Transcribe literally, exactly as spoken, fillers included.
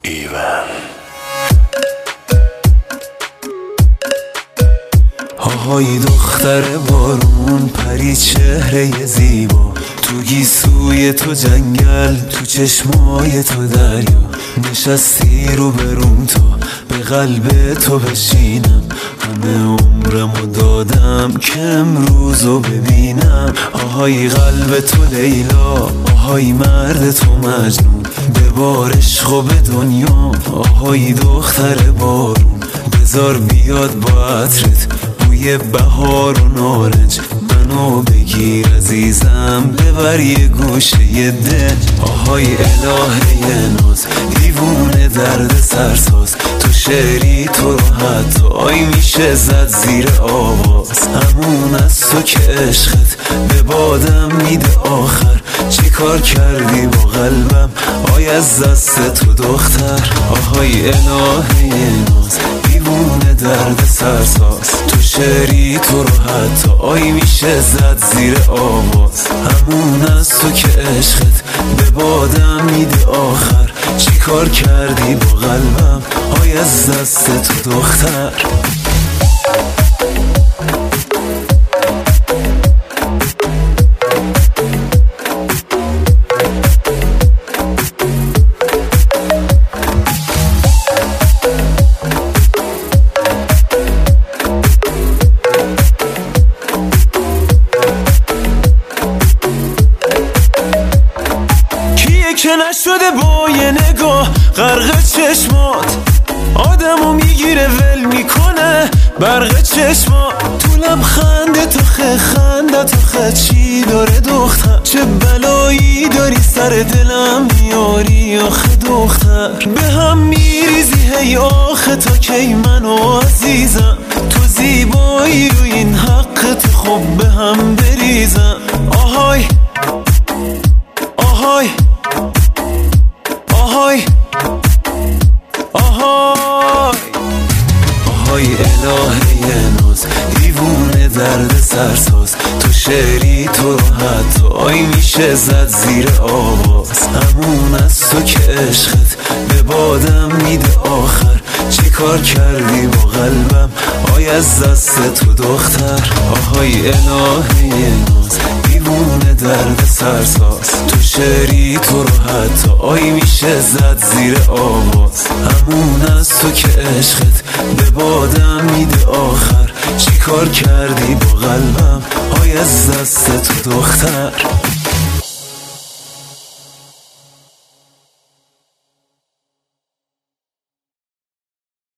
ایون آهای دختر بارون، پری چهره زیبا، تو گیسوی تو جنگل، تو چشمای تو دریا، نشستی رو بروم تا به قلب تو بشینم. همه عمرمو دادم که امروزو ببینم. آهای قلب تو لیلا، آهای مرد تو مجنون، ببار عشق و به دنیا. آهای دختر بارون، بذار بیاد با عطرت بوی بهار و نارنج، منو بگیر عزیزم ببر یه گوشه دل. آهای الهه ناز، دیوونه درد سرساز، تو شعری تو رو حتی آی میشه زد زیر آواز. همون از تو که عشقت به بادم میده آخر، چی کار کردی با قلبم آی از دست تو دختر. آهای الهه ناز، دیوونه درد سرساز، تو شعری تو رو حتی آی میشه زد زیر آواز. همون از تو که عشقت به بادم میده آخر، چی کار کردی با قلبم آی از دست تو دختر. که نشده با یه نگاه غرق چشمات، آدمو میگیره ول میکنه برق چشمات. تو لبخنده تو خه خنده تو خه چی داره دختر، چه بلایی داری سر دلم میاری آخه دختر. به هم میریزی هی آخه تا کی منو عزیزم، تو زیبایی رو این حق تو خوب به هم بریزم. آهای آهای آهای آهای آهای الهه ناز، دیوونه درد سرساز، تو شعری تو رو حتی آی میشه زد زیر آواز. همون از تو که عشقت به بادم میده آخر، چی کار کردی با قلبم آی از دست تو دختر. آهای الهه ناز، دیوونه درد سرساز، تو شعری تو رو حتی آی میشه زد زیر آواز. همون از تو که عشقت به بادم میده آخر، چی کار کردی با قلبم آی از دست تو دختر.